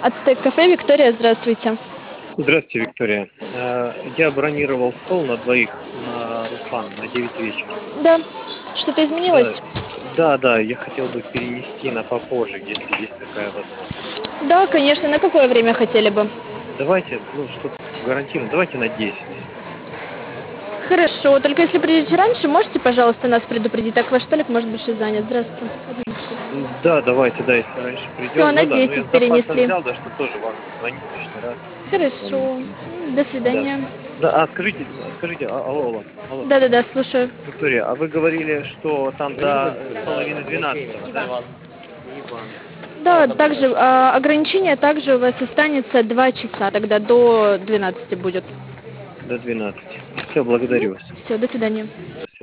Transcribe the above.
Ацтек кафе, Виктория, здравствуйте. Здравствуйте, Виктория. Я бронировал стол на двоих на Руслан на 9 вечера. Да, что-то Да, изменилось? да, я хотел бы перенести на попозже, если есть такая возможность. Да, конечно. На какое время хотели бы? Давайте, ну, чтобы гарантированно, давайте на 10. Хорошо, только если придете раньше, можете, пожалуйста, нас предупредить? Так ваш столик может быть еще занят. Здравствуйте. Одну секунду. Да, давайте, да, если раньше Все, придем. на Ну да, ну я 10 с запасом перенесли. взял, да, чтобы тоже вам не звонить лишний раз. Хорошо. Эм, До Да. свидания. Да, скажите, алло. Да-да-да, слушаю. Виктория, а вы говорили, что там до половины 12, да? Да, также ограничение также у вас останется 2 часа, тогда до 12 будет. До 12. Все, благодарю вас. Все, до свидания. До свидания.